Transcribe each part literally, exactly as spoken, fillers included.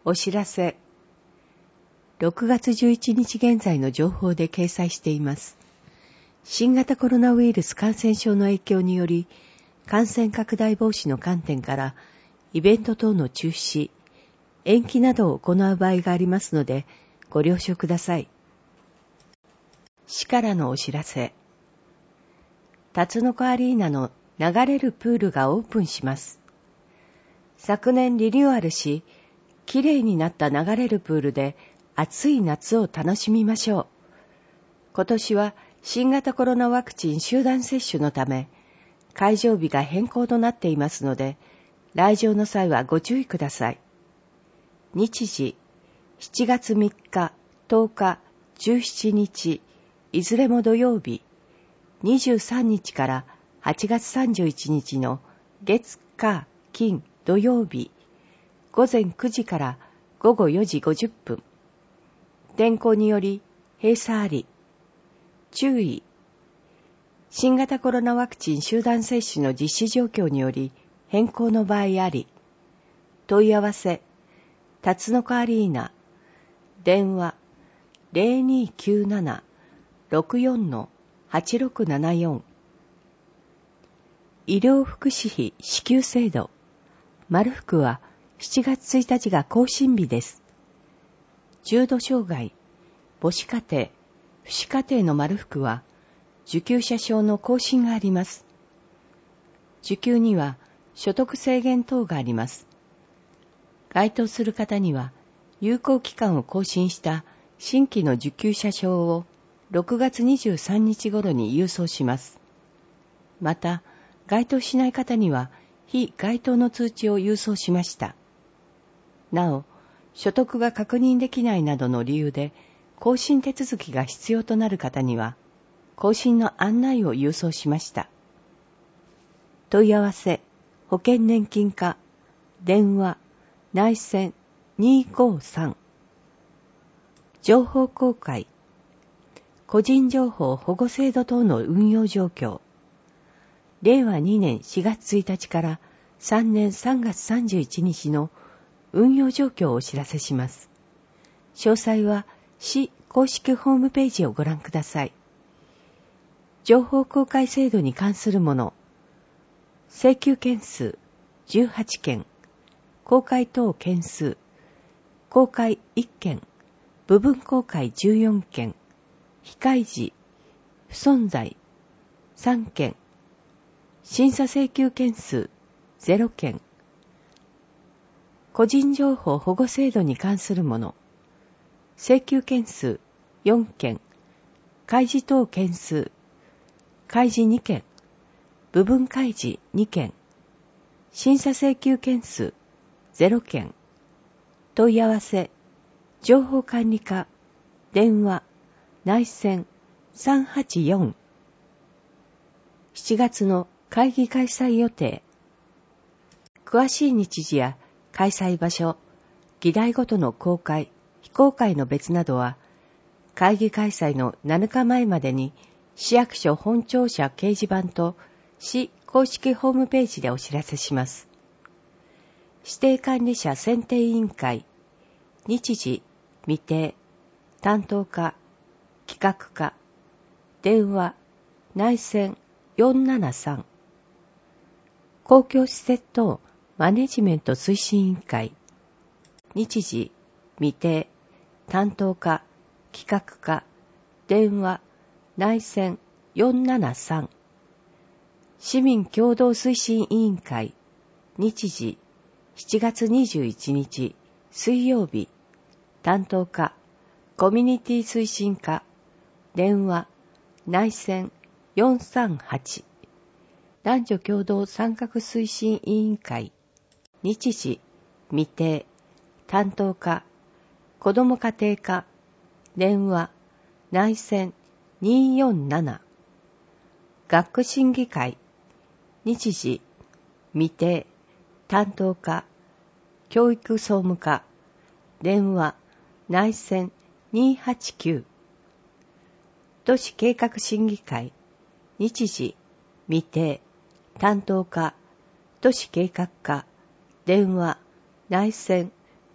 お知らせ。ろくがつじゅういちにち現在の情報で掲載しています。新型コロナウイルス感染症の影響により、感染拡大防止の観点から、イベント等の中止、延期などを行う場合がありますので、ご了承ください。市からのお知らせ。タツノコアリーナの流れるプールがオープンします。昨年リニューアルし、きれいになった流れるプールで暑い夏を楽しみましょう。今年は新型コロナワクチン集団接種のため、会場日が変更となっていますので、来場の際はご注意ください。日時、しちがつみっか、とおか、じゅうしちにち、いずれも土曜日、にじゅうさんにちからはちがつさんじゅういちにちの月、火、金、土曜日、ごぜんくじからごごよじごじゅっぷん。天候により閉鎖あり。注意。新型コロナワクチン集団接種の実施状況により変更の場合あり。問い合わせ。タツノコアリーナ。電話 ゼロにーきゅうなな ろくよん はちろくななよん。医療福祉費支給制度。丸福はしちがつついたちが更新日です。重度障害、母子家庭、父子家庭の丸福は受給者証の更新があります。受給には所得制限等があります。該当する方には有効期間を更新した新規の受給者証をろくがつにじゅうさんにち頃に郵送します。また、該当しない方には非該当の通知を郵送しました。なお、所得が確認できないなどの理由で更新手続きが必要となる方には、更新の案内を郵送しました。問い合わせ、保険年金課、電話、内線にーごーさん。情報公開、個人情報保護制度等の運用状況。れいわにねんしがつついたちからさんねんさんがつさんじゅういちにちの運用状況をお知らせします。詳細は市公式ホームページをご覧ください。情報公開制度に関するもの。請求件数じゅうはちけん、公開等件数、公開いっけん、部分公開じゅうよんけん、非開示、不存在さんけん、審査請求件数ゼロけん、個人情報保護制度に関するもの。請求件数よんけん、開示等件数、開示にけん、部分開示にけん、審査請求件数ゼロけん。問い合わせ、情報管理課、電話、内線さんはちよん。しちがつの会議開催予定。詳しい日時や開催場所、議題ごとの公開、非公開の別などは、会議開催のなのかまえまでに市役所本庁舎掲示板と市公式ホームページでお知らせします。指定管理者選定委員会、日時、未定、担当課、企画課、電話、内線よんななさん。公共施設等マネジメント推進委員会、日時、未定、担当課、企画課、電話、内線よんななさん。市民共同推進委員会、日時、しちがつにじゅういちにち、水曜日、担当課、コミュニティ推進課、電話、内線よんさんはち。男女共同参画推進委員会、日時、未定、担当課、子ども家庭課、電話、内線にーよんなな。学区審議会、日時、未定、担当課、教育総務課、電話、内線にーはちきゅう。都市計画審議会、日時、未定、担当課、都市計画課、電話、内線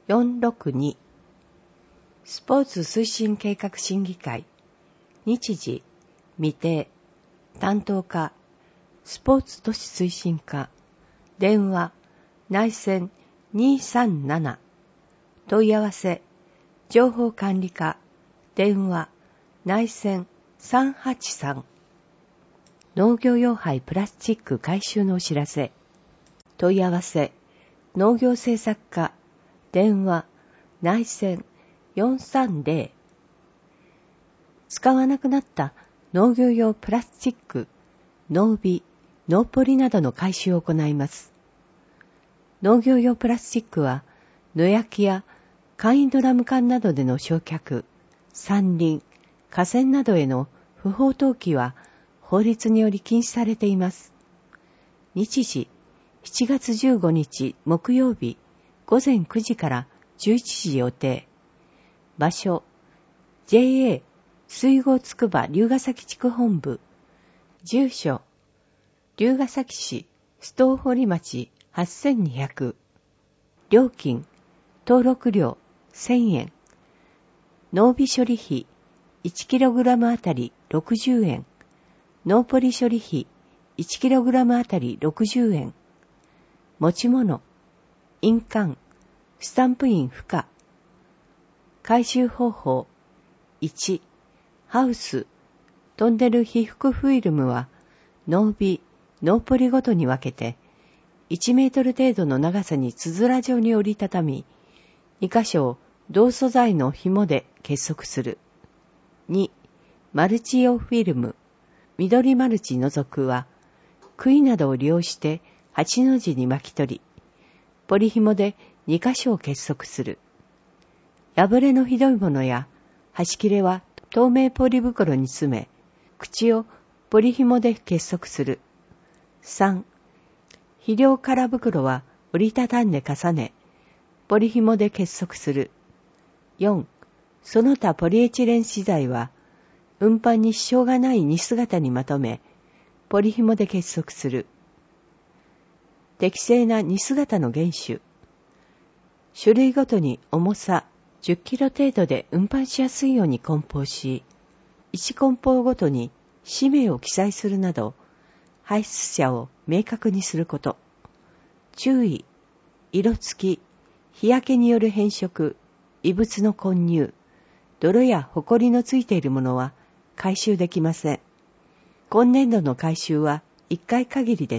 よんろくに。スポーツ推進計画審議会。日時、未定。担当課、スポーツ都市推進課。電話、内線にさんなな。問い合わせ、情報管理課。電話、内線さんはちさん。農業用廃プラスチック回収のお知らせ。問い合わせ、農業政策課。電話、内線よんさんぜろ。使わなくなった農業用プラスチック、農ビ、農ポリなどの回収を行います。農業用プラスチックは、野焼きや簡易ドラム缶などでの焼却、山林、河川などへの不法投棄は法律により禁止されています。日時、しちがつじゅうごにち木曜日、ごぜんくじからじゅういちじ予定。場所、ジェイエー 水郷つくば龍ヶ崎地区本部。住所、龍ヶ崎市須藤堀町はっせんにひゃく。料金、登録料せんえん。農備処理費 いちキログラム あたりろくじゅうえん。農ポリ処理費 いちキログラム あたりろくじゅうえん。持ち物、印鑑、スタンプ印不可。回収方法、いち、ハウス、トンネル被覆フィルムは、農備、農ポリごとに分けて、いちメートル程度の長さにつづら状に折りたたみ、に箇所を同素材の紐で結束する。に、マルチ用フィルム、緑マルチ除くは、杭などを利用してはちの字に巻き取り、ポリ紐でに箇所を結束する。破れのひどいものや、端切れは透明ポリ袋に詰め、口をポリ紐で結束する。さん、肥料空袋は折りたたんで重ね、ポリ紐で結束する。よん、その他ポリエチレン資材は、運搬に支障がない荷姿にまとめ、ポリ紐で結束する。適正な荷姿の原種。種類ごとに重さじゅっキロ程度で運搬しやすいように梱包し、いち梱包ごとに氏名を記載するなど、排出者を明確にすること。注意、色付き、日焼けによる変色、異物の混入、泥や埃のついているものは回収できません。今年度の回収はいっかい限りです。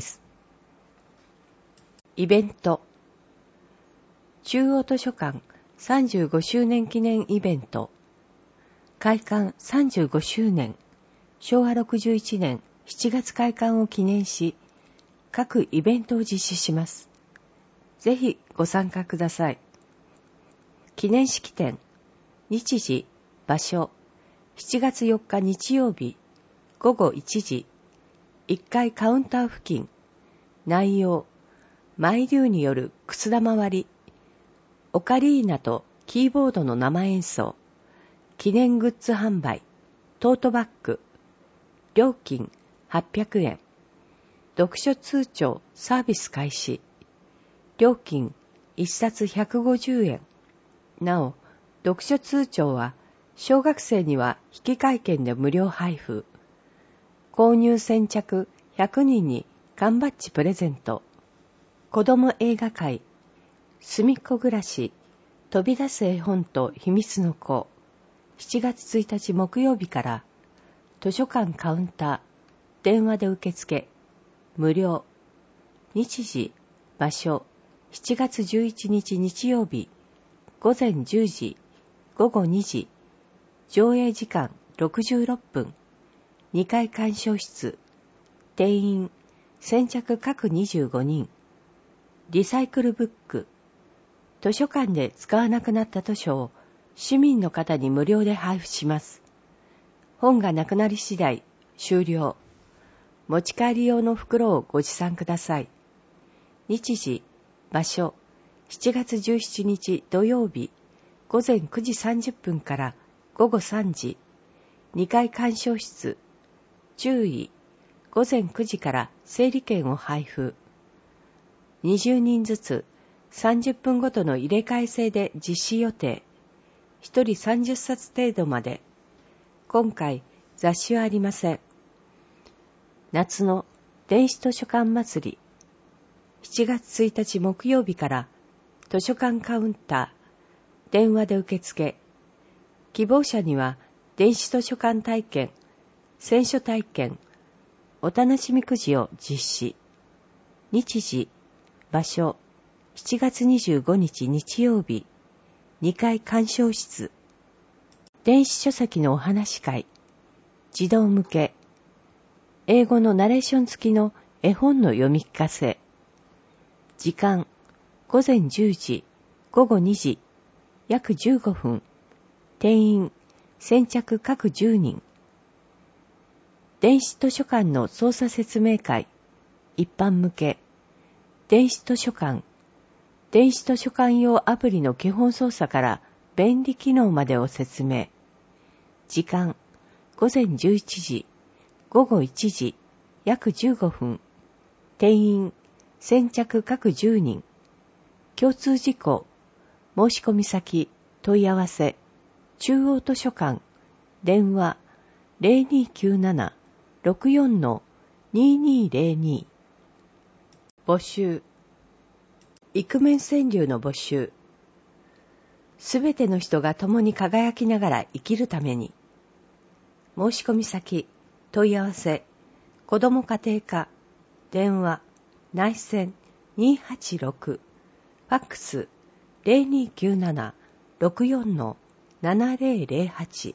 イベント。中央図書館さんじゅうごしゅうねん記念イベント。開館さんじゅうごしゅうねん、しょうわろくじゅういちねんしちがつ開館を記念し、各イベントを実施します。ぜひご参加ください。記念式典、日時、場所、しちがつよっか日曜日、ごごいちじ、いっかいカウンター付近、内容、マイリュウによるくす玉割り、オカリーナとキーボードの生演奏、記念グッズ販売、トートバッグ、料金はっぴゃくえん、読書通帳サービス開始、料金いっさつひゃくごじゅうえん。なお、読書通帳は小学生には引換券で無料配布。購入先着ひゃくにんに缶バッジプレゼント。子供映画会、すみっこ暮らし、飛び出す絵本と秘密の子。しちがつついたち木曜日から、図書館カウンター、電話で受付、無料。日時、場所、しちがつじゅういちにち日曜日、ごぜんじゅうじ、ごごにじ、上映時間ろくじゅうろっぷん、にかい鑑賞室、定員、先着各にじゅうごにん、リサイクルブック、図書館で使わなくなった図書を市民の方に無料で配布します。本がなくなり次第、終了。持ち帰り用の袋をご持参ください。日時、場所、しちがつじゅうしちにち土曜日、ごぜんくじさんじゅっぷんからごごさんじ、にかい鑑賞室、注意、ごぜんくじから整理券を配布。にじゅうにんずつ、 さんじゅっぷんごとの入れ替え制で実施予定。ひとりさんじゅっさつ程度まで。今回、雑誌はありません。夏の電子図書館祭り。しちがつついたち木曜日から図書館カウンター、電話で受付。希望者には電子図書館体験、選書体験、お楽しみくじを実施。日時、場所、しちがつにじゅうごにち日曜日、にかい鑑賞室。電子書籍のお話会、児童向け、英語のナレーション付きの絵本の読み聞かせ。時間、ごぜんじゅうじ、ごごにじ、約じゅうごふん。定員、先着各じゅうにん。電子図書館の操作説明会、一般向け。電子図書館、電子図書館用アプリの基本操作から便利機能までを説明。時間、ごぜんじゅういちじ、ごごいちじ、約じゅうごふん。定員、先着各じゅうにん。共通事項、申し込み先、問い合わせ、中央図書館、電話、ゼロにきゅうなな ろくよん ににゼロに。募集。イクメン川柳の募集。すべての人が共に輝きながら生きるために。申し込み先、問い合わせ、子ども家庭科、電話、内線にーはちろく、ファックスゼロにきゅうなな ろくよん ななゼロゼロはち。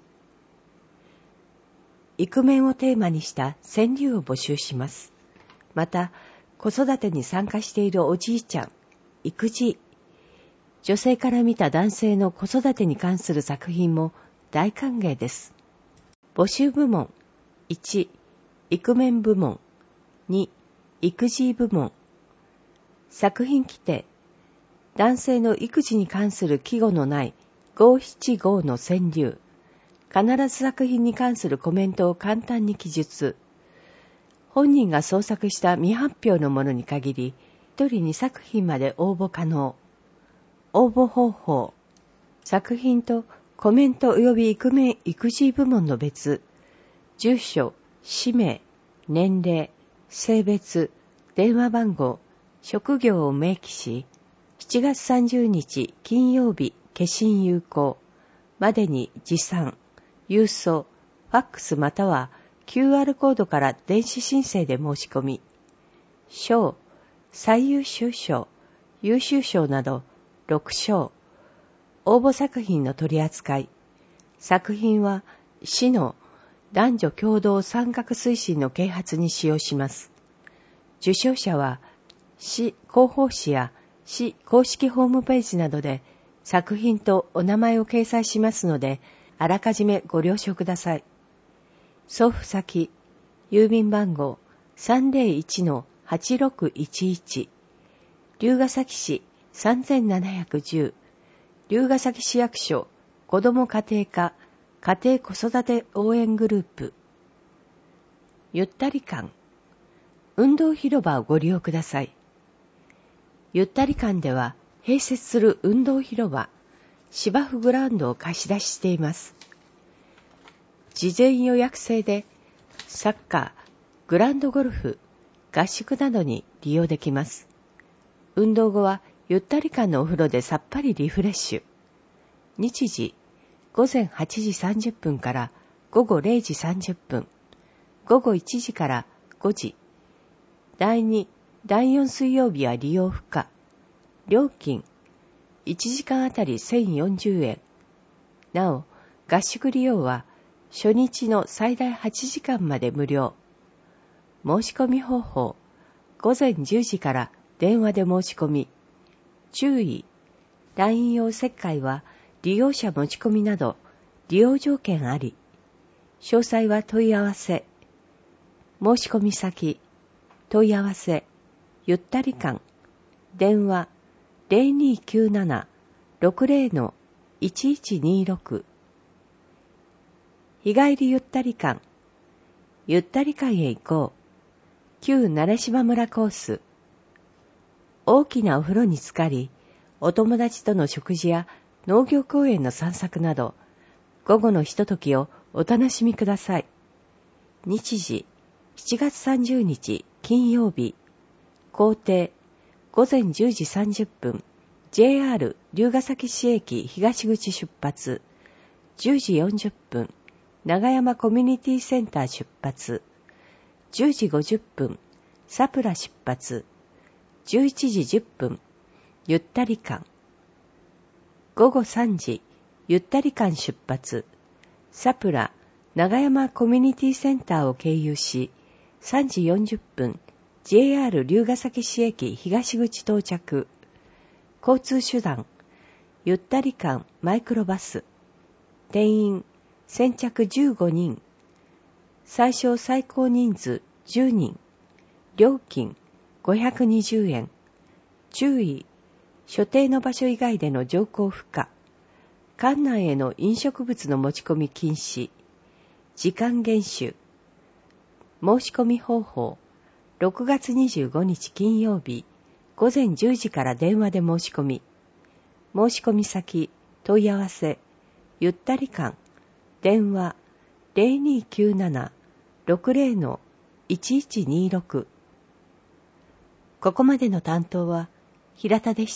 イクメンをテーマにした川柳を募集します。また、子育てに参加しているおじいちゃん、育児、女性から見た男性の子育てに関する作品も大歓迎です。募集部門、いち、イクメン部門、に、育児部門。作品規定、男性の育児に関する季語のないごしちごの川柳。必ず作品に関するコメントを簡単に記述。本人が創作した未発表のものに限り、一人にさく品まで応募可能。応募方法。作品とコメント及びイクメン育児部門の別。住所、氏名、年齢、性別、電話番号、職業を明記し、しちがつさんじゅうにち金曜日消印有効までに持参、郵送、ファックスまたは キューアール コードから電子申請で申し込み、賞、最優秀賞、優秀賞などろく賞、応募作品の取り扱い、作品は市の男女共同参画推進の啓発に使用します。受賞者は市広報誌や市公式ホームページなどで作品とお名前を掲載しますので、あらかじめご了承ください。送付先、郵便番号 さんぜろいちのはちろくいちいち、龍ケ崎市さんぜんななひゃくじゅう、龍ケ崎市役所子ども家庭科家庭子育て応援グループ。ゆったり館、運動広場をご利用ください。ゆったり館では併設する運動広場、芝生グラウンドを貸し出ししています。事前予約制でサッカー、グラウンドゴルフ、合宿などに利用できます。運動後はゆったり館のお風呂でさっぱりリフレッシュ。日時、ごぜんはちじさんじゅっぷんからごごれいじさんじゅっぷん、ごごいちじからごじ。だいに、だいよん水曜日は利用不可。料金、いちじかんあたりせんよんじゅうえん。なお、合宿利用は初日の最大はちじかんまで無料。申し込み方法、ごぜんじゅうじから電話で申し込み。注意、ライン 用石灰は利用者持ち込みなど利用条件あり。詳細は問い合わせ。申し込み先、問い合わせ、ゆったり館、電話ゼロにきゅうなな ろくゼロのいちいちにろく。日帰りゆったり館、ゆったり館へ行こう。旧慣島村コース。大きなお風呂に浸かり、 お友達との食事や農業公園の散策など、午後のひとときをお楽しみください。日時、しちがつさんじゅうにち金曜日、行程、ごぜんじゅうじさんじゅっぷん、ジェイアール 龍ケ崎市駅東口出発、じゅうじよんじゅっぷん、長山コミュニティセンター出発、じゅうじごじゅっぷん、サプラ出発、じゅういちじじゅっぷん、ゆったり館、ごごさんじ、ゆったり館出発、サプラ長山コミュニティセンターを経由し、さんじよんじゅっぷん、ジェイアール 龍ケ崎市駅東口到着。交通手段、ゆったり館マイクロバス。定員、先着じゅうごにん。最小最高人数じゅうにん。料金、ごひゃくにじゅうえん。注意、所定の場所以外での乗降不可。館内への飲食物の持ち込み禁止。時間厳守。申し込み方法。ろくがつにじゅうごにち金曜日、ごぜんじゅうじから電話で申し込み。申し込み先、問い合わせ、ゆったり館、電話 ゼロにきゅうなな ろくゼロ いちいちにろく。ここまでの担当は平田でした。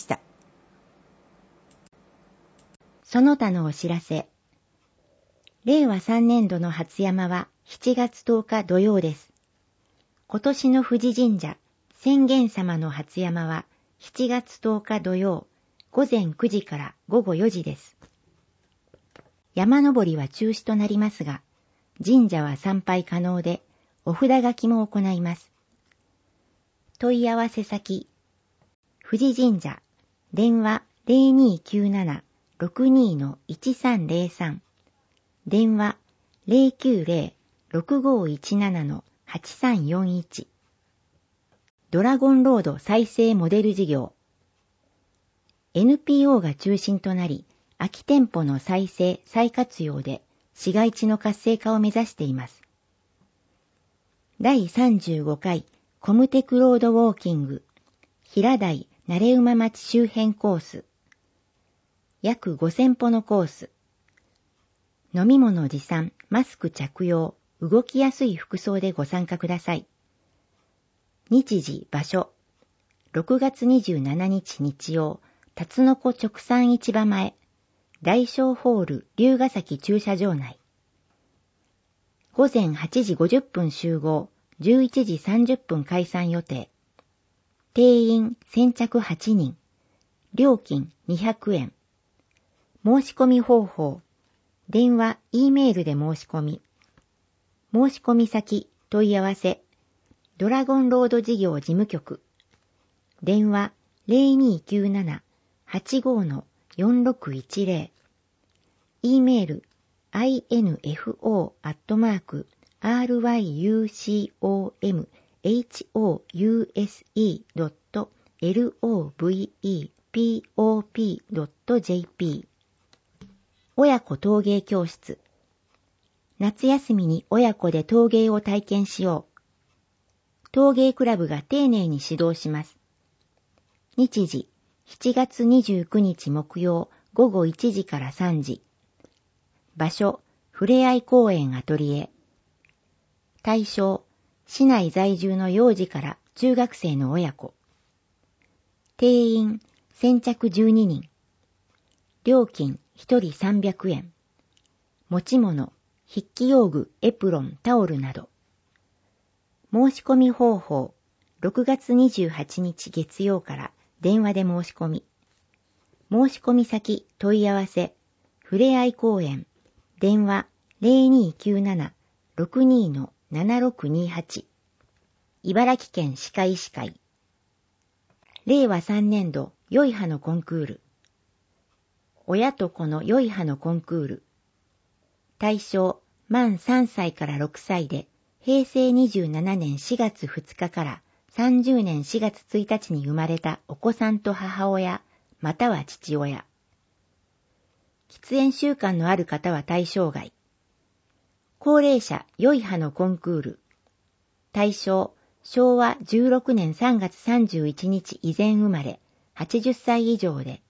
その他のお知らせ。れいわさんねんどの初山はしちがつとおか土曜です。今年の富士神社浅間様の初山はしちがつとおか土曜ごぜんくじからごごよじです。山登りは中止となりますが、神社は参拝可能でお札書きも行います。問い合わせ先、富士神社、電話 ゼロにきゅうなな ろくにのいちさんゼロさん、電話 ゼロきゅうゼロ ろくごいちななのはちさんよんいち。ドラゴンロード再生モデル事業。エヌピーオー が中心となり、空き店舗の再生・再活用で市街地の活性化を目指しています。だいさんじゅうごかいコムテクロードウォーキング平台慣馬町周辺コース。約ごせんぽのコース。飲み物持参、マスク着用、動きやすい服装でご参加ください。日時、場所。ろくがつにじゅうしちにち日曜、辰の子直参市場前、大小ホール龍ケ崎駐車場内。ごぜんはちじごじゅっぷん集合、じゅういちじさんじゅっぷん開山予定。定員先着はちにん。料金にひゃくえん。申し込み方法。電話、Eメールで申し込み。申し込み先、問い合わせ。ドラゴンロード事業事務局。電話 ゼロにきゅうなな はちごのよんろくいちゼロ。E メール アイエヌエフオー アットマーク アールワイユーシーオーエムエイチオーユーエスイー ドット エルオーブイイーピーオーピー ドット ジェーピー。親子陶芸教室。夏休みに親子で陶芸を体験しよう。陶芸クラブが丁寧に指導します。日時、しちがつにじゅうくにち木曜ごごいちじからさんじ。場所、ふれあい公園アトリエ。対象、市内在住の幼児から中学生の親子。定員、先着じゅうににん。料金、ひとりさんびゃくえん。持ち物、筆記用具、エプロン、タオルなど。申し込み方法、ろくがつにじゅうはちにち月曜から電話で申し込み。申し込み先、問い合わせ、ふれあい公園、電話 ゼロにきゅうなな ろくにのななろくにはち。茨城県歯科医師会。れいわさんねんど、よい歯のコンクール。親と子のよい歯のコンクール。対象、満さんさいからろくさいで、へいせいにじゅうななねんしがつふつかからさんじゅうねんしがつついたちに生まれたお子さんと母親、または父親。喫煙習慣のある方は対象外。高齢者よい歯のコンクール。対象、しょうわじゅうろくねんさんがつさんじゅういちにち以前生まれ、はちじゅっさい以上で、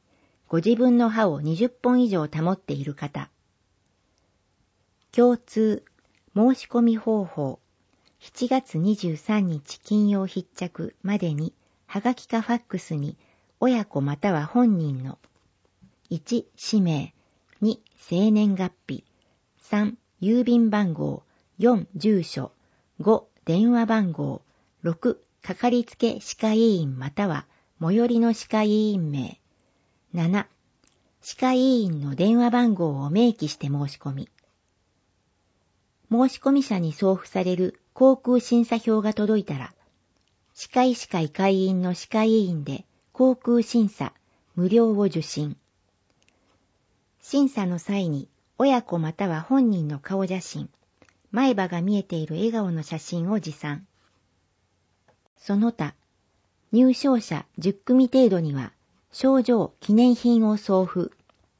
ご自分の歯をにじゅっぽん以上保っている方。共通、申し込み方法。しちがつにじゅうさんにち金曜必着までに、はがきかファックスに、親子または本人のいち氏名、に生年月日、さん郵便番号、よん住所、ご電話番号、ろくかかりつけ歯科医院または最寄りの歯科医院名、なな歯科医院の電話番号を明記して申し込み。申し込み者に送付される航空審査票が届いたら、歯科医師会会員の歯科医院で航空審査無料を受診。審査の際に親子または本人の顔写真、前歯が見えている笑顔の写真を持参。その他、入賞者じゅっくみ程度には賞状記念品を送付。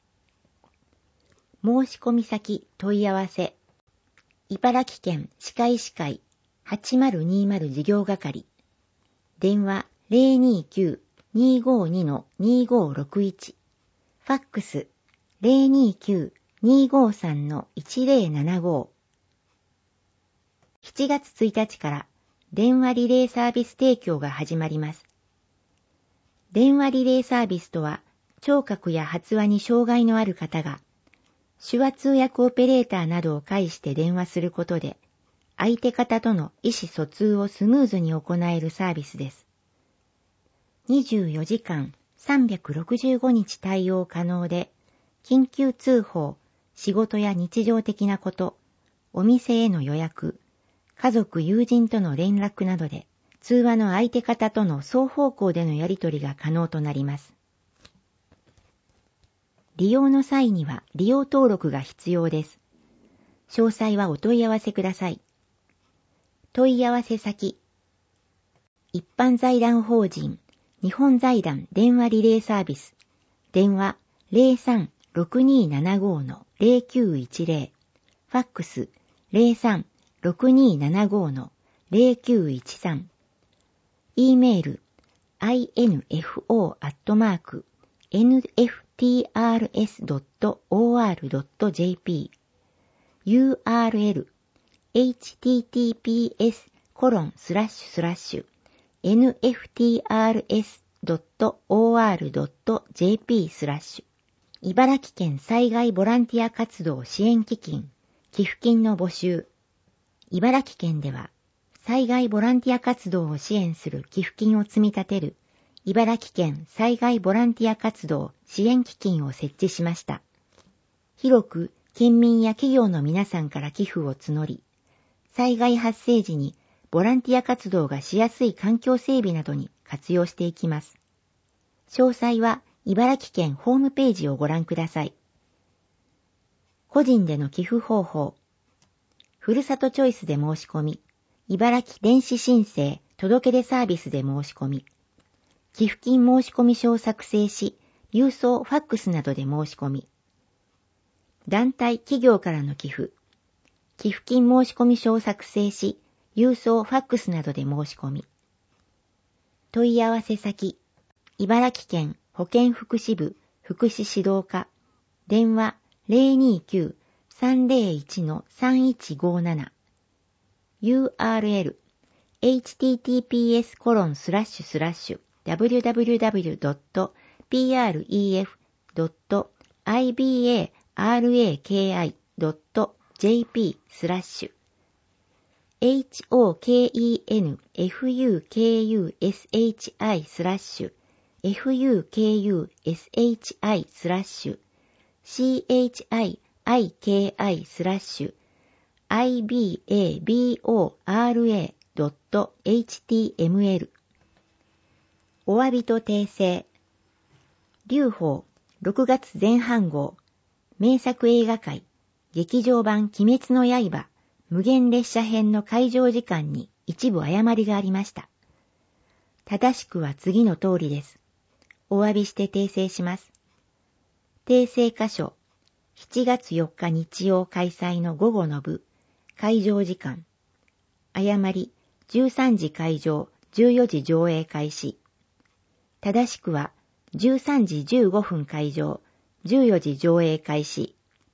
申し込み先問い合わせ。茨城県歯科医師会はちまるにまる事業係。電話 ゼロにきゅう にーごーに にーごーろくいち。ファックス ゼロにきゅう にーごーさん いちゼロななごー。しちがつついたちから電話リレーサービス提供が始まります。電話リレーサービスとは、聴覚や発話に障害のある方が、手話通訳オペレーターなどを介して電話することで、相手方との意思疎通をスムーズに行えるサービスです。にじゅうよじかんさんびゃくろくじゅうごにち対応可能で、緊急通報、仕事や日常的なこと、お店への予約、家族友人との連絡などで、通話の相手方との双方向でのやり取りが可能となります。利用の際には利用登録が必要です。詳細はお問い合わせください。問い合わせ先。一般財団法人日本財団電話リレーサービス。電話 ゼロさんろくにーななごーのゼロきゅういちゼロ。ファックス ゼロさんろくにーななごーのゼロきゅういちさん。e メール アイエヌエフオー アットマーク エヌエフティーアールエス ドット オーアール ドット ジェーピー ユーアールエル エイチティーティーピーエス コロン スラッシュスラッシュ エヌエフティーアールエス ドット オーアール ドット ジェーピー スラッシュ茨城県災害ボランティア活動支援基金寄付金の募集。茨城県では災害ボランティア活動を支援する寄付金を積み立てる茨城県災害ボランティア活動支援基金を設置しました。広く県民や企業の皆さんから寄付を募り、災害発生時にボランティア活動がしやすい環境整備などに活用していきます。詳細は茨城県ホームページをご覧ください。個人での寄付方法。ふるさとチョイスで申し込み、茨城電子申請届出サービスで申し込み、寄付金申込書を作成し、郵送ファックスなどで申し込み、団体企業からの寄付、寄付金申込書を作成し、郵送ファックスなどで申し込み、問い合わせ先、茨城県保健福祉部福祉指導課、電話 ゼロにきゅう さんゼロいち さんいちごなな、ユーアールエル エイチティーティーピーエス コロン スラッシュスラッシュ ダブリューダブリューダブリュー ドット ピーアールイーエフ ドット アイビーエーアールエーケーアイ ドット ジェーピー スラッシュ エイチオーケーイーエヌエフユーケーユーエスエイチアイ スラッシュ エフユーケーユーエスエイチアイ スラッシュ シーエイチアイアイケーアイ スラッシュ アイビーエービーオーアールエー ドット エイチティーエムエル お詫びと訂正。劉邦ろくがつ前半号名作映画会劇場版鬼滅の刃無限列車編の会場時間に一部誤りがありました。正しくは次の通りです。お詫びして訂正します。訂正箇所しちがつよっか日曜開催の午後の部会場時間誤りじゅうさんじ開場じゅうよじ上映開始。正しくはじゅうさんじじゅうごふん開場、じゅうよじ上映開始。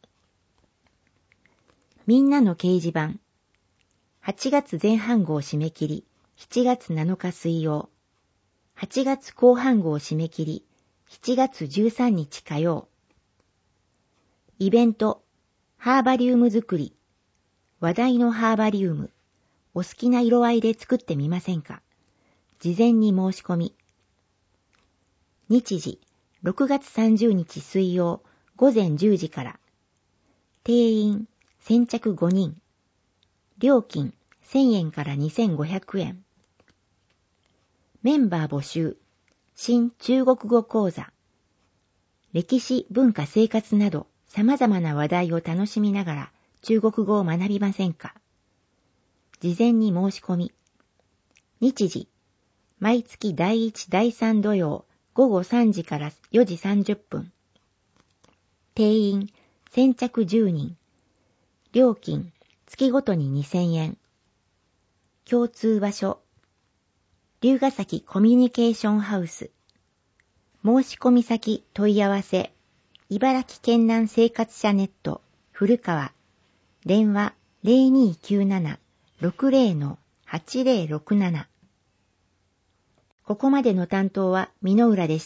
みんなの掲示板。はちがつ前半号締め切り、しちがつなのか水曜。はちがつ後半号締め切り、しちがつじゅうさんにち火曜。イベント、ハーバリウム作り。話題のハーバリウム。お好きな色合いで作ってみませんか？事前に申し込み。日時、ろくがつさんじゅうにち水曜、ごぜんじゅうじから。定員、先着ごにん。料金、せんえんからにせんごひゃくえん。メンバー募集。新中国語講座。歴史、文化、生活など様々な話題を楽しみながら中国語を学びませんか？事前に申し込み。日時、毎月だいいち、だいさん土曜、ごごさんじからよじさんじゅっぷん。定員、先着じゅうにん。料金、月ごとににせんえん。共通場所。龍ヶ崎コミュニケーションハウス。申し込み先問い合わせ。茨城県南生活者ネット、古川。電話 ゼロにきゅうなな ろくゼロ はちゼロろくなな。ここまでの担当は箕浦でした。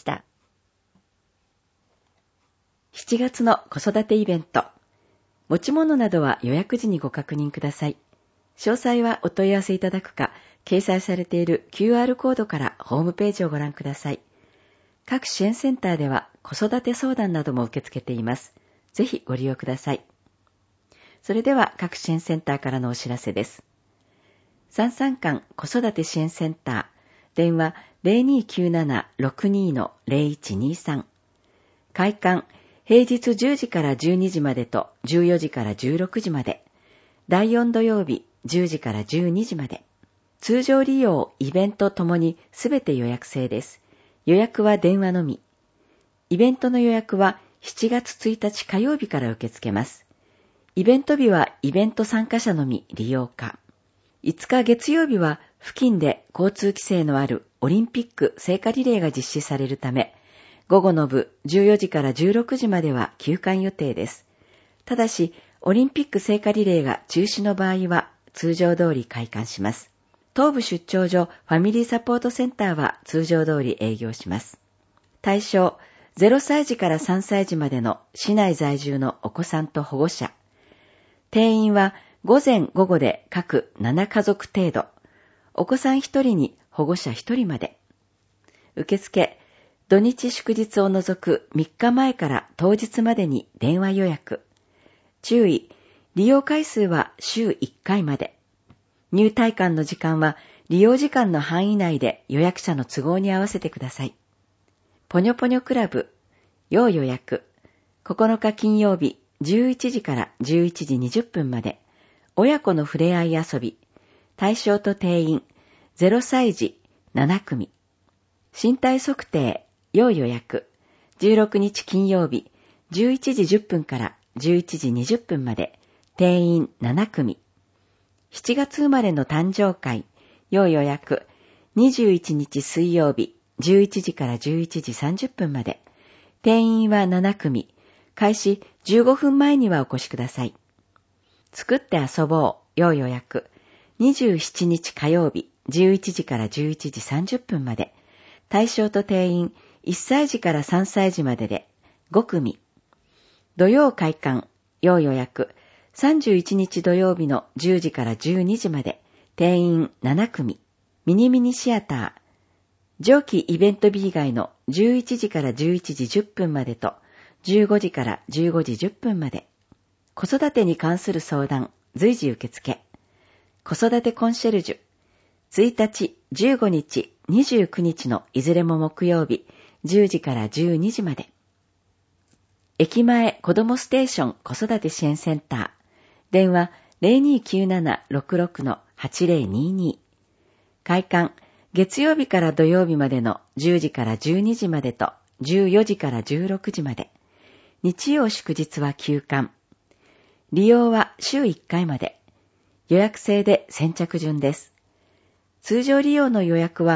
しちがつの子育てイベント。持ち物などは予約時にご確認ください。詳細はお問い合わせいただくか、掲載されている キューアール コードからホームページをご覧ください。各支援センターでは子育て相談なども受け付けています。ぜひご利用ください。それでは各支援センターからのお知らせです。三三館子育て支援センター、電話 ゼロにきゅうなな ろくに ゼロいちにさん。開館、平日じゅうじからじゅうにじまでとじゅうよじからじゅうろくじまで。だいよん土曜日じゅうじからじゅうにじまで。通常利用、イベントともにすべて予約制です。予約は電話のみ。イベントの予約はしちがつついたち火曜日から受け付けます。イベント日はイベント参加者のみ利用可。いつか月曜日は付近で交通規制のあるオリンピック聖火リレーが実施されるため、午後の部じゅうよじからじゅうろくじまでは休館予定です。ただし、オリンピック聖火リレーが中止の場合は通常通り開館します。東部出張所ファミリーサポートセンターは通常通り営業します。対象、ゼロさいじからさんさいじまでの市内在住のお子さんと保護者。定員は午前午後で各ななかぞく程度。お子さんひとりに保護者ひとりまで。受付、土日祝日を除くみっかまえから当日までに電話予約。注意、利用回数は週いっかいまで。入退館の時間は利用時間の範囲内で予約者の都合に合わせてください。ぽにょぽにょクラブ、要予約。ここのか金曜日じゅういちじからじゅういちじにじゅっぷんまで。親子のふれあい遊び。対象と定員、ゼロさいじななくみ。身体測定、要予約。じゅうろくにち金曜日じゅういちじじゅっぷんからじゅういちじにじゅっぷんまで。定員ななくみ。しちがつ生まれの誕生会、要予約。にじゅういちにち水曜日じゅういちじからじゅういちじさんじゅっぷんまで。定員はななくみ。開始じゅうごふんまえにはお越しください。作って遊ぼう、要予約。にじゅうしちにち火曜日じゅういちじからじゅういちじさんじゅっぷんまで。対象と定員いっさいじからさんさいじまででごくみ。土曜開館、要予約。さんじゅういちにち土曜日のじゅうじからじゅうにじまで。定員ななくみ。ミニミニシアター。上記イベント日以外のじゅういちじからじゅういちじじゅっぷんまでとじゅうごじからじゅうごじじゅっぷんまで。子育てに関する相談、随時受付。子育てコンシェルジュ。ついたち、じゅうごにち、にじゅうくにちのいずれも木曜日、じゅうじからじゅうにじまで。駅前子どもステーション子育て支援センター。電話 ゼロにきゅうなな ろくろく はちゼロにに。開館、月曜日から土曜日までのじゅうじからじゅうにじまでとじゅうよじからじゅうろくじまで。日曜祝日は休館。利用は週いっかいまで。予約制で先着順です。通常利用の予約は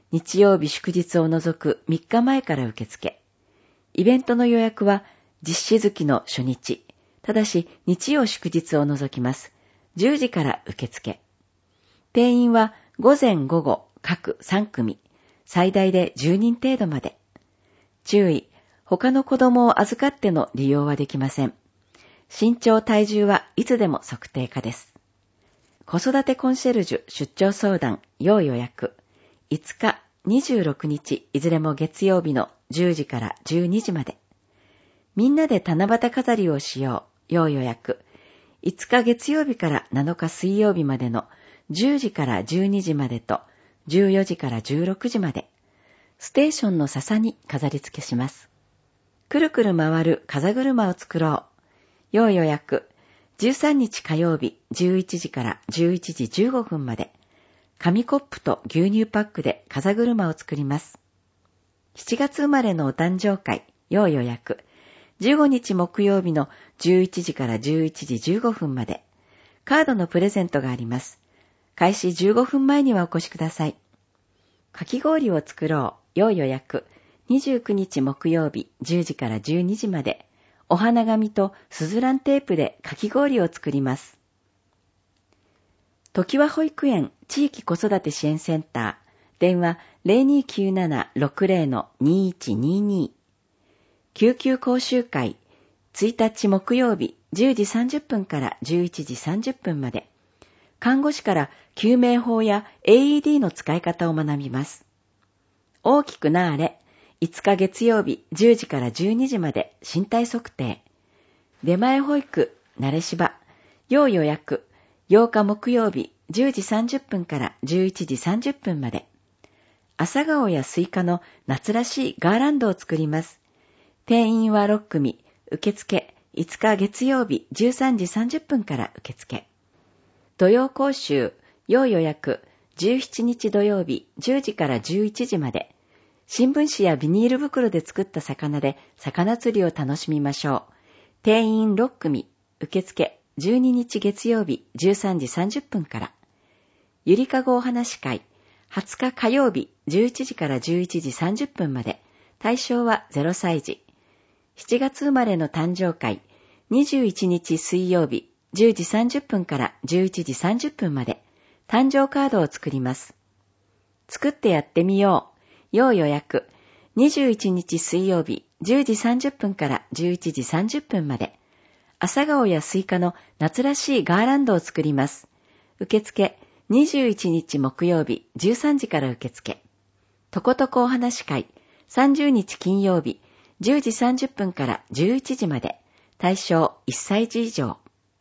日曜日祝日を除くみっかまえから受付。イベントの予約は実施月の初日、ただし日曜祝日を除きます。じゅうじから受付。定員は午前午後各さん組、最大でじゅうにん程度まで。注意、他の子供を預かっての利用はできません。身長体重はいつでも測定可です。子育てコンシェルジュ出張相談要予約。いつか、にじゅうろくにちいずれも月曜日のじゅうじからじゅうにじまで。みんなで七夕飾りをしよう要予約。いつか月曜日からなのか水曜日までのじゅうじからじゅうにじまでとじゅうよじからじゅうろくじまで。ステーションの笹に飾り付けします。くるくる回る風車を作ろう。要予約。じゅうさんにち火曜日じゅういちじからじゅういちじじゅうごふんまで。紙コップと牛乳パックで風車を作ります。しちがつ生まれのお誕生会要予約。じゅうごにち木曜日のじゅういちじからじゅういちじじゅうごふんまで。カードのプレゼントがあります。開始じゅうごふんまえにはお越しください。かき氷を作ろう要予約。にじゅうくにち木曜日じゅうじからじゅうにじまで。お花紙とスズランテープでかき氷を作ります。ときわ保育園地域子育て支援センター。電話 ゼロにきゅうななろくゼロのにいちにに。救急講習会ついたち木曜日じゅうじさんじゅっぷんからじゅういちじさんじゅっぷんまで。看護師から救命法や エーイーディー の使い方を学びます。大きくなーれ。いつか月曜日じゅうじからじゅうにじまで身体測定。出前保育、なれしば。要予約。ようか木曜日じゅうじさんじゅっぷんからじゅういちじさんじゅっぷんまで。朝顔やスイカの夏らしいガーランドを作ります。定員はろっくみ。受付いつか月曜日じゅうさんじさんじゅっぷんから受付。土曜講習、要予約。じゅうしちにち土曜日じゅうじからじゅういちじまで。新聞紙やビニール袋で作った魚で魚釣りを楽しみましょう。定員ろっくみ。受付じゅうににち月曜日じゅうさんじさんじゅっぷんから。ゆりかごお話会はつか火曜日じゅういちじからじゅういちじさんじゅっぷんまで。対象はゼロさいじ。しちがつ生まれの誕生会にじゅういちにち水曜日じゅうじさんじゅっぷんからじゅういちじさんじゅっぷんまで。誕生カードを作ります。作ってやってみよう。要予約。にじゅういちにち水曜日じゅうじさんじゅっぷんからじゅういちじさんじゅっぷんまで。朝顔やスイカの夏らしいガーランドを作ります。受付にじゅういちにち木曜日じゅうさんじから受付。とことこお話会さんじゅうにち金曜日じゅうじさんじゅっぷんからじゅういちじまで。対象いっさいじ以上。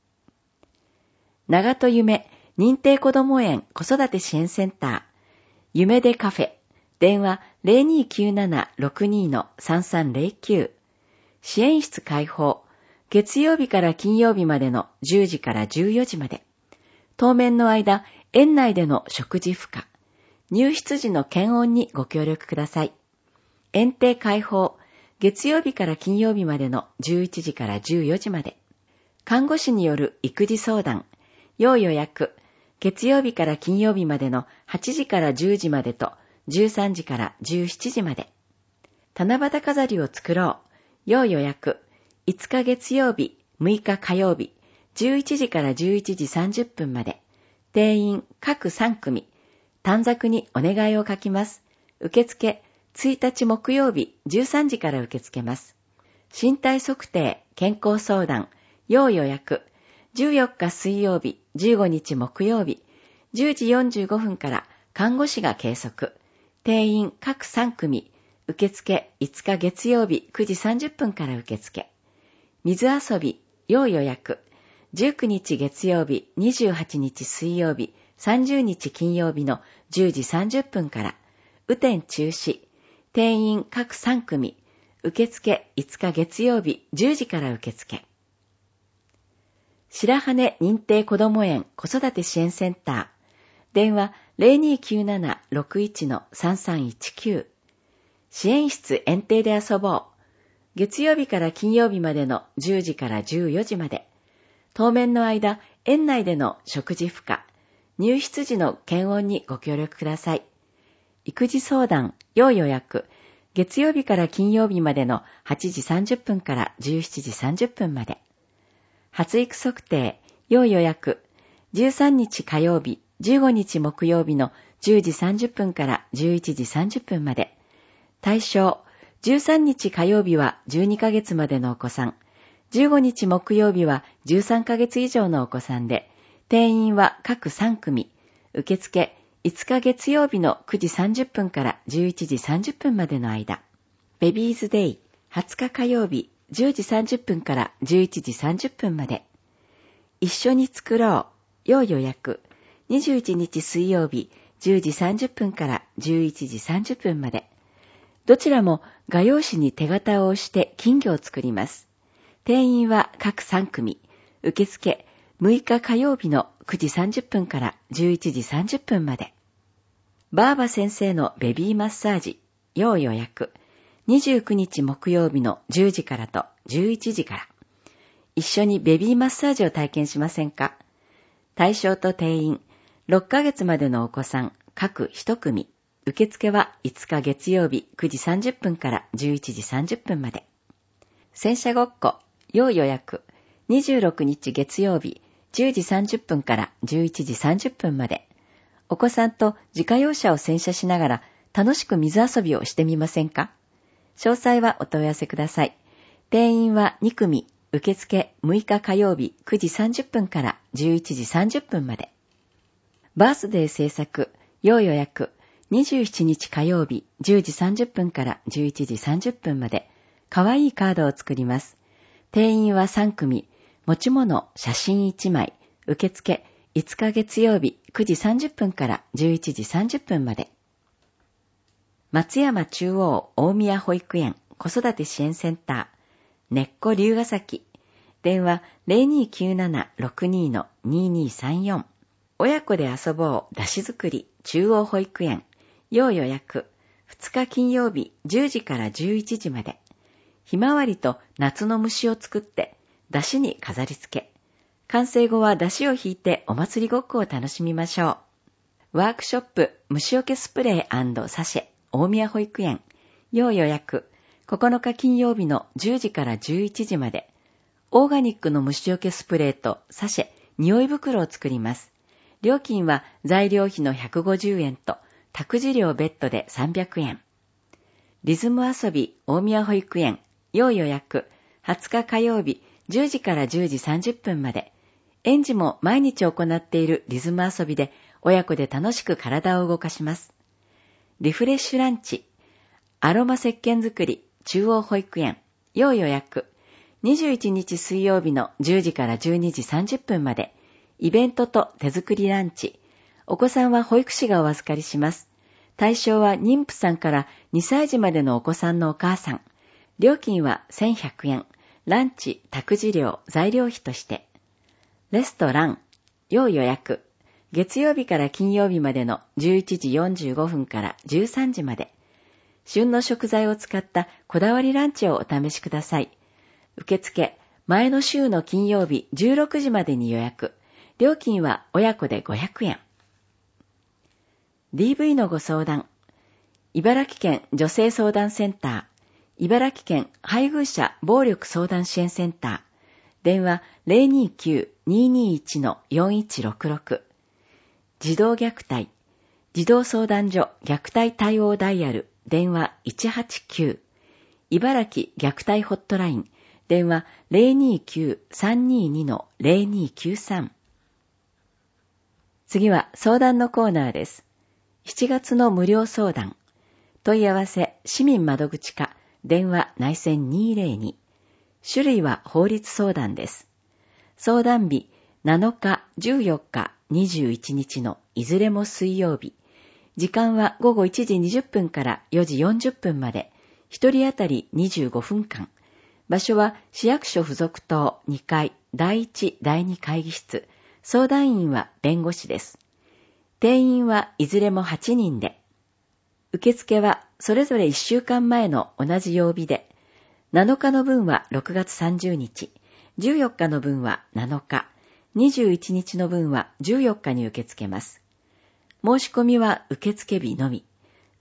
長戸夢認定こども園子育て支援センター。夢でカフェ。電話 ゼロにきゅうななろくにのさんさんゼロきゅう。支援室開放。月曜日から金曜日までのじゅうじからじゅうよじまで。当面の間、園内での食事不可。入室時の検温にご協力ください。園庭開放。月曜日から金曜日までのじゅういちじからじゅうよじまで。看護師による育児相談。要予約。月曜日から金曜日までのはちじからじゅうじまでとじゅうさんじからじゅうしちじまで。七夕飾りを作ろう。要予約。いつか月曜日、むいか火曜日、じゅういちじからじゅういちじさんじゅっぷんまで。定員各さんくみ。短冊にお願いを書きます。受付ついたち木曜日じゅうさんじから受け付けます。身体測定、健康相談、要予約。じゅうよっか水曜日、じゅうごにち木曜日、じゅうじよんじゅうごふんから看護師が計測。定員各さんくみ。受付いつか月曜日くじさんじゅっぷんから受付。水遊び、要予約。じゅうくにち月曜日、にじゅうはちにち水曜日、さんじゅうにち金曜日のじゅうじさんじゅっぷんから。雨天中止。定員各さんくみ。受付いつか月曜日じゅうじから受付。白羽認定こども園子育て支援センター。電話 ゼロにきゅうななろくいちのさんさんいちきゅう。支援室園庭で遊ぼう。月曜日から金曜日までのじゅうじからじゅうよじまで。当面の間、園内での食事不可。入室時の検温にご協力ください。 育児相談、要予約、月曜日から金曜日までのはちじさんじゅっぷんからじゅうしちじさんじゅっぷんまで。発育測定、要予約、じゅうさんにち火曜日、じゅうごにち木曜日のじゅうじさんじゅっぷんからじゅういちじさんじゅっぷんまで。対象、じゅうさんにち火曜日はじゅうにかげつまでのお子さん、じゅうごにち木曜日はじゅうさんかげつ以上のお子さんで、定員は各さんくみ、受付いつか月曜日のくじさんじゅっぷんからじゅういちじさんじゅっぷんまでの間。ベビーズデイ、はつか火曜日、じゅうじさんじゅっぷんからじゅういちじさんじゅっぷんまで。一緒に作ろう、要予約、にじゅういちにち水曜日、じゅうじさんじゅっぷんからじゅういちじさんじゅっぷんまで。どちらも画用紙に手形を押して金魚を作ります。定員は各さんくみ、受付むいか火曜日のくじさんじゅっぷんからじゅういちじさんじゅっぷんまで。バーバ先生のベビーマッサージ、要予約、にじゅうくにち木曜日のじゅうじからとじゅういちじから。一緒にベビーマッサージを体験しませんか？対象と定員、ろっかげつまでのお子さん、各いっくみ。受付はいつか月曜日くじさんじゅっぷんからじゅういちじさんじゅっぷんまで。戦車ごっこ、要予約、にじゅうろくにち月曜日、じゅうじさんじゅっぷんからじゅういちじさんじゅっぷんまで。お子さんと自家用車を洗車しながら楽しく水遊びをしてみませんか？詳細はお問い合わせください。定員はにくみ、受付むいか火曜日くじさんじゅっぷんからじゅういちじさんじゅっぷんまで。バースデー制作、要予約、にじゅうしちにち火曜日じゅうじさんじゅっぷんからじゅういちじさんじゅっぷんまで。かわいいカードを作ります。定員はさんくみ、持ち物、写真いちまい、受付いつか月曜日くじさんじゅっぷんからじゅういちじさんじゅっぷんまで。松山中央大宮保育園子育て支援センター、根っこ龍ヶ崎、電話 ゼロにきゅうななろくに ににさんよん。親子で遊ぼうだし作り中央保育園、要予約、ふつか金曜日じゅうじからじゅういちじまで。ひまわりと夏の虫を作ってだしに飾り付け。完成後はだしをひいてお祭りごっこを楽しみましょう。ワークショップ虫除けスプレー&サシェ大宮保育園、要予約、ここのか金曜日のじゅうじからじゅういちじまで。オーガニックの虫除けスプレーとサシェ、匂い袋を作ります。料金は材料費のひゃくごじゅうえんと託児料別途でさんびゃくえん。リズム遊び大宮保育園、要予約、はつか火曜日じゅうじからじゅうじさんじゅっぷんまで。園児も毎日行っているリズム遊びで親子で楽しく体を動かします。リフレッシュランチ、アロマ石鹸作り中央保育園、要予約、にじゅういちにち水曜日のじゅうじからじゅうにじさんじゅっぷんまで。イベントと手作りランチ。お子さんは保育士がお預かりします。対象は妊婦さんからにさいじまでのお子さんのお母さん。料金はせんひゃくえん。ランチ、託児料、材料費として。レストラン、要予約。月曜日から金曜日までのじゅういちじよんじゅうごふんからじゅうさんじまで。旬の食材を使ったこだわりランチをお試しください。受付、前の週の金曜日じゅうろくじまでに予約。料金は親子でごひゃくえん。ディーブイ のご相談。茨城県女性相談センター、茨城県配偶者暴力相談支援センター、電話 ゼロにきゅう ににいち よんいちろくろく。児童虐待、児童相談所虐待対応ダイヤル、電話いちはちきゅう。茨城虐待ホットライン、電話 ゼロにきゅう さんにに ゼロにきゅうさん。次は相談のコーナーです。しちがつの無料相談。問い合わせ市民窓口課、電話内線にひゃくに。種類は法律相談です。相談日なのか、じゅうよっか、にじゅういちにちのいずれも水曜日。時間はごごいちじにじゅっぷんからよじよんじゅっぷんまで、ひとり当たりにじゅうごふんかん。場所は市役所附属棟にかいだいいちだいに会議室。相談員は弁護士です。定員はいずれもはちにんで。受付はそれぞれいっしゅうかんまえの同じ曜日で、なのかの分はろくがつさんじゅうにち、じゅうよっかの分はなのか、にじゅういちにちの分はじゅうよっかに受け付けます。申し込みは受付日のみ。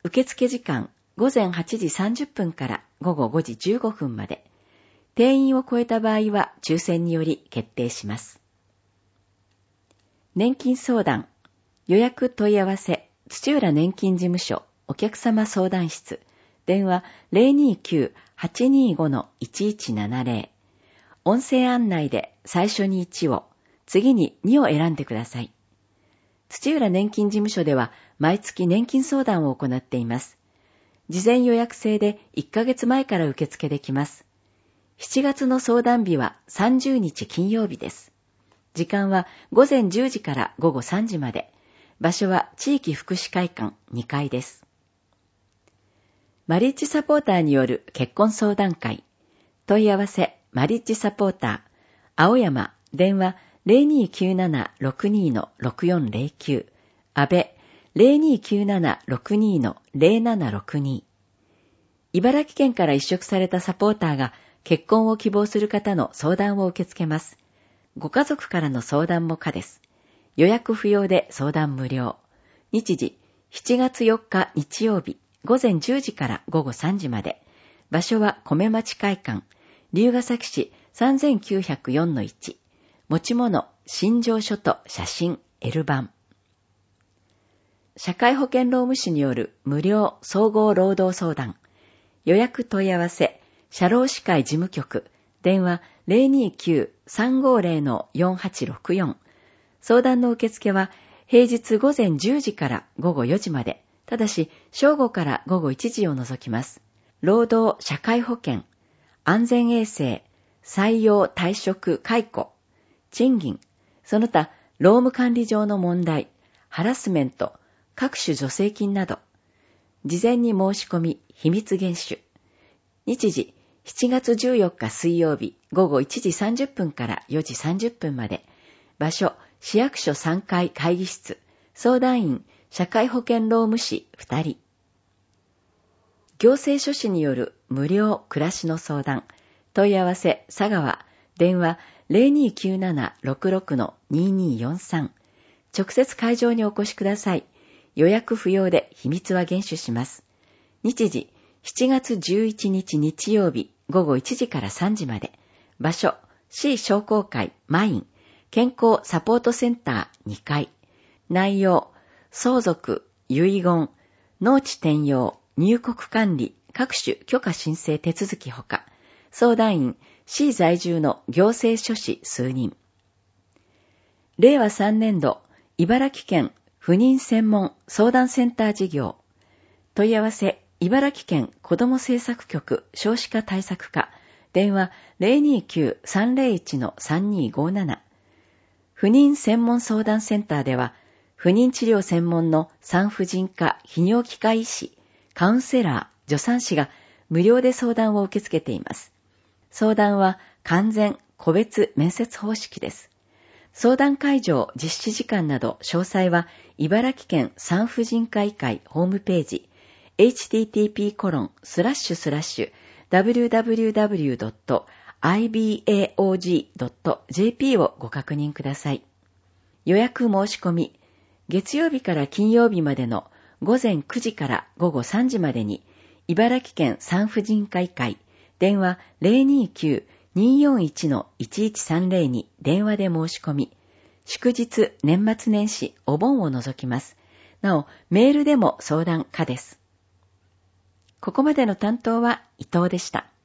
受付時間ごぜんはちじさんじゅっぷんからごごごじじゅうごふんまで。定員を超えた場合は抽選により決定します。年金相談、予約問い合わせ、土浦年金事務所お客様相談室、電話 ゼロにきゅう はちにご いちいちななゼロ。音声案内で最初にいちを、次ににを選んでください。土浦年金事務所では毎月年金相談を行っています。事前予約制でいっかげつまえから受付できます。しちがつの相談日はさんじゅうにち金曜日です。時間はごぜんじゅうじからごごさんじまで。場所は地域福祉会館にかいです。マリッジサポーターによる結婚相談会。問い合わせマリッジサポーター。青山、電話 ゼロにきゅうなな ろくに ろくよんゼロきゅう。安倍、ゼロにきゅうなな ろくに ゼロななろくに。茨城県から一職されたサポーターが結婚を希望する方の相談を受け付けます。ご家族からの相談も可です。予約不要で相談無料。日時、しちがつよっか日曜日、ごぜんじゅうじからごごさんじまで。場所は米町会館、龍ヶ崎市 さんぜんきゅうひゃくよんのいち。持ち物、身上書と写真、L 版。社会保険労務士による無料総合労働相談。予約問い合わせ、社労士会事務局、電話 ゼロにきゅう さんごゼロ よんはちろくよん。相談の受付は平日ごぜんじゅうじからごごよじまで、ただし正午からごごいちじを除きます。労働社会保険、安全衛生、採用退職解雇、賃金、その他労務管理上の問題、ハラスメント、各種助成金など、事前に申し込み、秘密厳守。日時、しちがつじゅうよっか水曜日、ごごいちじさんじゅっぷんからよじさんじゅっぷんまで。場所、市役所さんかい会議室。相談員、社会保険労務士ふたり。行政書士による無料暮らしの相談。問い合わせ、佐川。電話、ゼロにきゅうなな ろくろく にによんさん。直接会場にお越しください。予約不要で秘密は厳守します。日時、しちがつじゅういちにち日曜日、ごごいちじからさんじまで。場所、市商工会マイン、健康サポートセンターにかい。内容、相続、遺言、農地転用、入国管理、各種許可申請手続きほか、相談員、市在住の行政書士数人。れいわさんねんど、茨城県不妊専門相談センター事業。問い合わせ、茨城県子ども政策局少子化対策課。電話 ゼロにきゅう さんゼロいち さんにごなな。不妊専門相談センターでは、不妊治療専門の産婦人科泌尿器科医師、カウンセラー、助産師が無料で相談を受け付けています。相談は完全個別面接方式です。相談会場、実施時間など詳細は茨城県産婦人科医会ホームページ エイチティーティーピーコロンスラッシュスラッシュダブリューダブリューダブリュードットアイビーエーオージードットジェーピー をご確認ください。予約申し込み、月曜日から金曜日までのごぜんくじからごごさんじまでに茨城県産婦人科医会電話 ゼロにきゅう によんいち いちいちさんゼロ に電話で申し込み、祝日、年末年始、お盆を除きます。なお、メールでも相談可です。ここまでの担当は伊藤でした。